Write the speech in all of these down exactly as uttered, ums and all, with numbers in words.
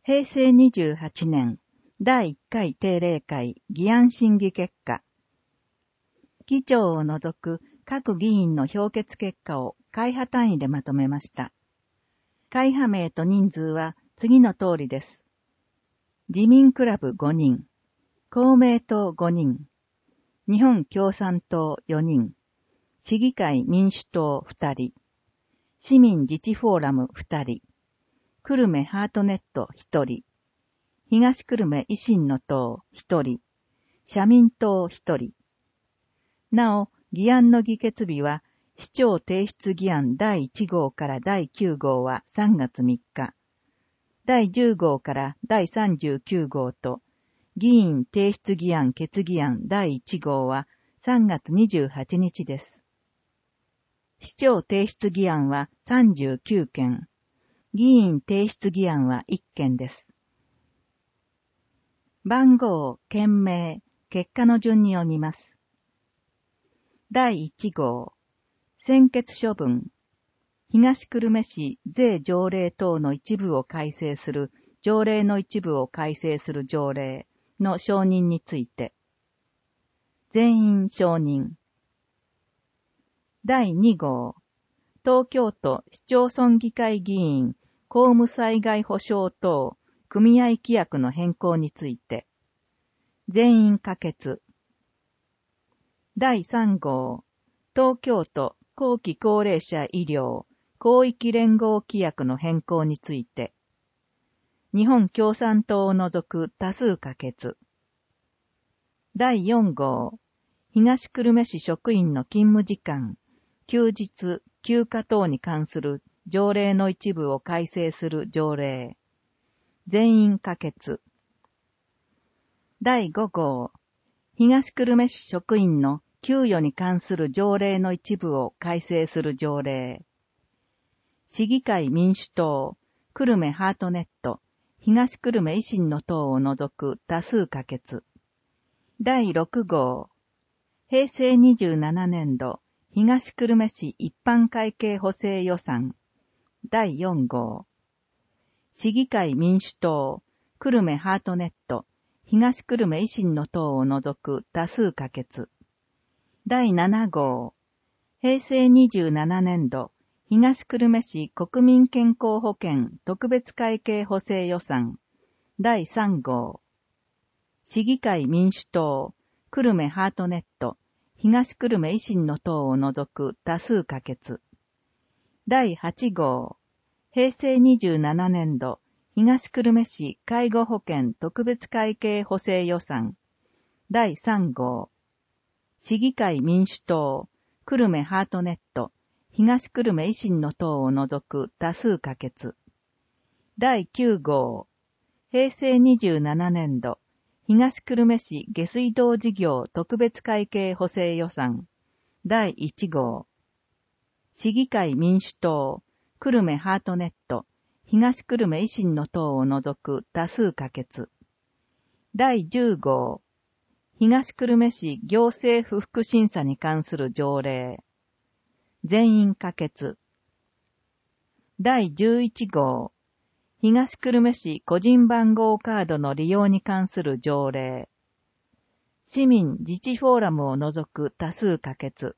へいせいにじゅうはちねんだいいっかい定例会議案審議結果。議長を除く各議員の評決結果を会派単位でまとめました。会派名と人数は次の通りです。自民クラブごにん、公明党ごにん、日本共産党よにん、市議会民主党ふたり、市民自治フォーラムふたり、久留米ハートネットひとり、東久留米維新の党ひとり、社民党ひとり。なお、議案の議決日は、市長提出議案だいいち号からだいきゅう号はさんがつみっか、だいじゅう号からだいさんじゅうきゅう号と、議員提出議案決議案だいいち号はさんがつにじゅうはちにちです。市長提出議案はさんじゅうきゅうけん、議員提出議案はいっけんです。番号、件名、結果の順に読みます。だいいち号、専決処分、東久留米市税条例等の一部を改正する条例の一部を改正する条例の承認について、全員承認。だいに号、東京都市町村議会議員公務災害保障等組合規約の変更について、全員可決。だいさん号、東京都後期高齢者医療広域連合規約の変更について、日本共産党を除く多数可決。だいよん号、東久留米市職員の勤務時間、休日、休暇等に関する条例の一部を改正する条例。全員可決。だいご号、東久留米市職員の給与に関する条例の一部を改正する条例。市議会民主党、久留米ハートネット、東久留米維新の党を除く多数可決。だいろく号、へいせいにじゅうななねんど、東久留米市一般会計補正予算。だいよん号、市議会民主党、久留米ハートネット、東久留米維新の党を除く多数可決。だいなな号、へいせいにじゅうななねんど、東久留米市国民健康保険特別会計補正予算。だいさん号、市議会民主党、久留米ハートネット、東久留米維新の党を除く多数可決。だいはち号、へいせいにじゅうななねんど、東久留米市介護保険特別会計補正予算。だいさん号、市議会民主党、久留米ハートネット、東久留米維新の党を除く多数可決。だいきゅう号、へいせいにじゅうななねんど、東久留米市下水道事業特別会計補正予算。だいいち号、市議会民主党、久留米ハートネット、東久留米維新の党を除く多数可決。だいじゅう号、東久留米市行政不服審査に関する条例。全員可決。だいじゅういち号、東久留米市個人番号カードの利用に関する条例。市民自治フォーラムを除く多数可決。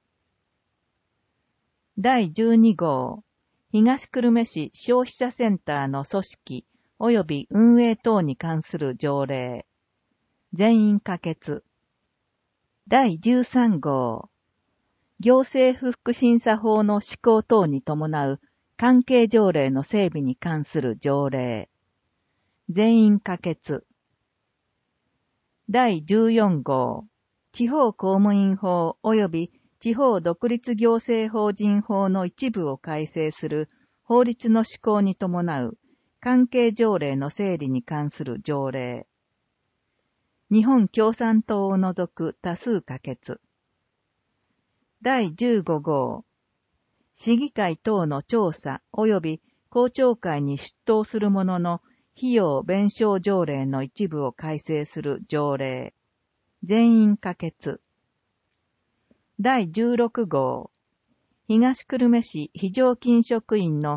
だいじゅうに号、東久留米市消費者センターの組織及び運営等に関する条例。全員可決。だいじゅうさん号、行政不服審査法の施行等に伴う関係条例の整備に関する条例。全員可決。だいじゅうよん号、地方公務員法及び地方独立行政法人法の一部を改正する法律の施行に伴う関係条例の整理に関する条例。日本共産党を除く多数可決。だいじゅうご号、市議会等の調査及び公聴会に出頭する者の費用弁償条例の一部を改正する条例。全員可決。だいじゅうろく号、東久留米市非常勤職員の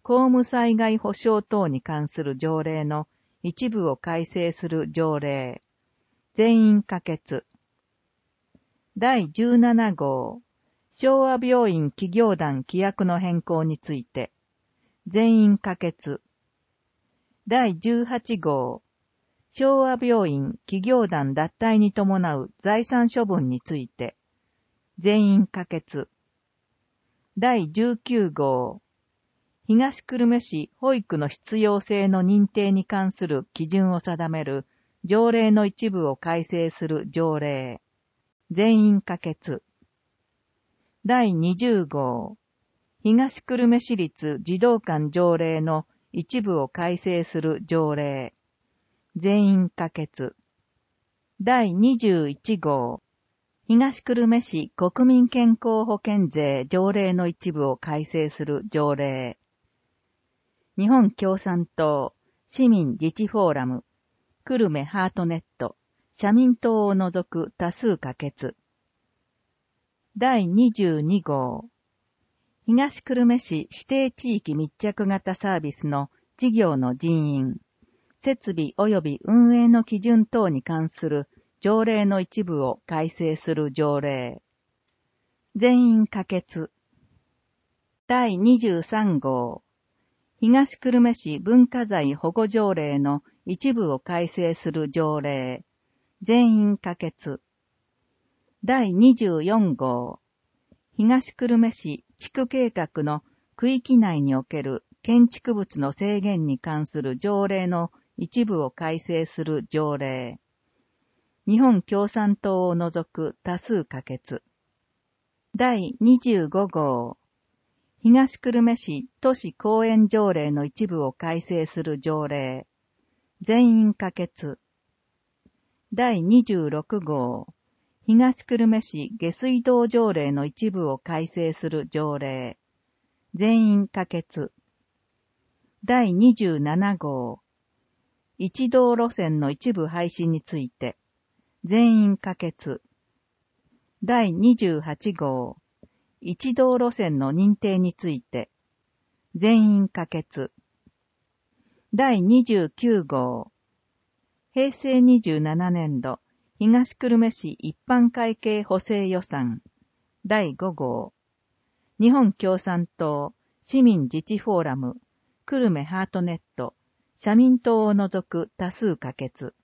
公務災害保障等に関する条例の一部を改正する条例。全員可決。だいじゅうなな号、昭和病院企業団規約の変更について。全員可決。だいじゅうはち号、昭和病院企業団脱退に伴う財産処分について。全員可決。だいじゅうきゅう号、東久留米市保育の必要性の認定に関する基準を定める条例の一部を改正する条例。全員可決。だいにじゅう号、東久留米市立児童館条例の一部を改正する条例。全員可決。だいにじゅういち号、東久留米市国民健康保険税条例の一部を改正する条例。日本共産党、市民自治フォーラム、久留米ハートネット、社民党を除く多数可決。だいにじゅうに号、東久留米市指定地域密着型サービスの事業の人員、設備及び運営の基準等に関する条例の一部を改正する条例。全員可決。だいにじゅうさん号、東久留米市文化財保護条例の一部を改正する条例。全員可決。だいにじゅうよん号、東久留米市地区計画の区域内における建築物の制限に関する条例の一部を改正する条例。日本共産党を除く多数可決。だいにじゅうご号、東久留米市都市公園条例の一部を改正する条例。全員可決。だいにじゅうろく号、東久留米市下水道条例の一部を改正する条例。全員可決。だいにじゅうなな号、一道路線の一部廃止について。全員可決。だいにじゅうはち号、一道路線の認定について。全員可決。だいにじゅうきゅう号、平成にじゅうなな年度、東久留米市一般会計補正予算。だいご号、日本共産党、市民自治フォーラム、久留米ハートネット、社民党を除く多数可決。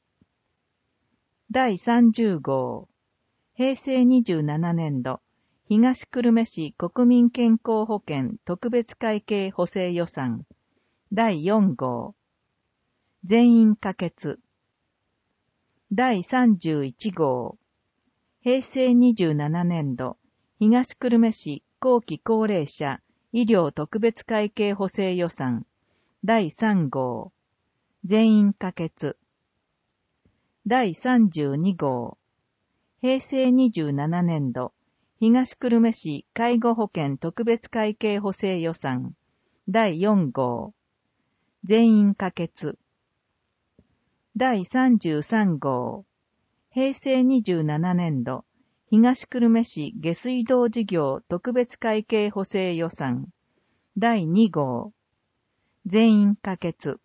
だいさんじゅう号、平成にじゅうなな年度、東久留米市国民健康保険特別会計補正予算。だいよん号、全員可決。だいさんじゅういち号、平成にじゅうなな年度、東久留米市後期高齢者医療特別会計補正予算。だいさん号、全員可決。だいさんじゅうに号、平成にじゅうなな年度、東久留米市介護保険特別会計補正予算。だいよん号、全員可決。だいさんじゅうさん号、平成にじゅうなな年度、東久留米市下水道事業特別会計補正予算。だいに号、全員可決。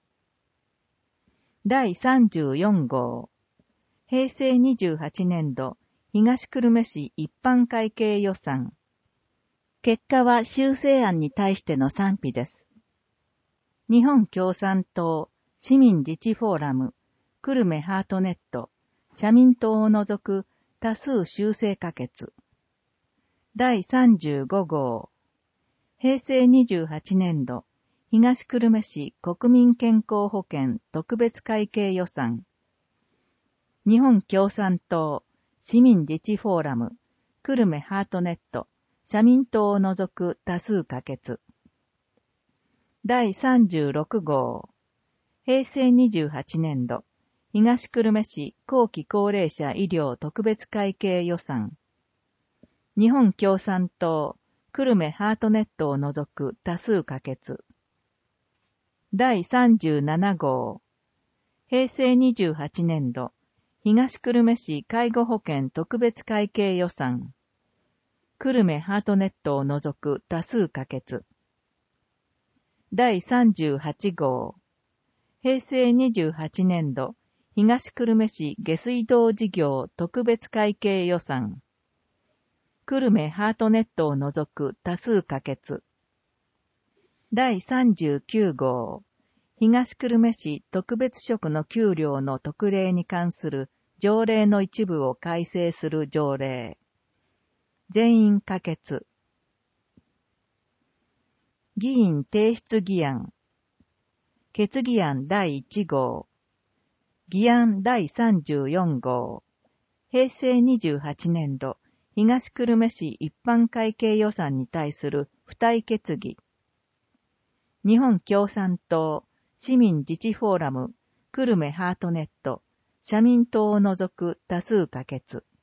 だいさんじゅうよん号、平成にじゅうはち年度、東久留米市一般会計予算。結果は修正案に対しての賛否です。日本共産党、市民自治フォーラム、久留米ハートネット、社民党を除く多数修正可決。だいさんじゅうご号、平成にじゅうはち年度、東久留米市国民健康保険特別会計予算。日本共産党、市民自治フォーラム、久留米ハートネット、社民党を除く多数可決。だいさんじゅうろく号、平成にじゅうはち年度、東久留米市後期高齢者医療特別会計予算。日本共産党、久留米ハートネットを除く多数可決。だいさんじゅうなな号、平成にじゅうはち年度、東久留米市介護保険特別会計予算。久留米ハートネットを除く多数可決。 だいさんじゅうはち号、平成にじゅうはちねん度、東久留米市下水道事業特別会計予算。久留米ハートネットを除く多数可決。だいさんじゅうきゅう号、東久留米市特別職の給料の特例に関する条例の一部を改正する条例。全員可決。議員提出議案。決議案だいいち号。議案だいさんじゅうよん号。平成にじゅうはちねん度、東久留米市一般会計予算に対する付帯決議。日本共産党、市民自治フォーラム、久留米ハートネット、社民党を除く多数可決。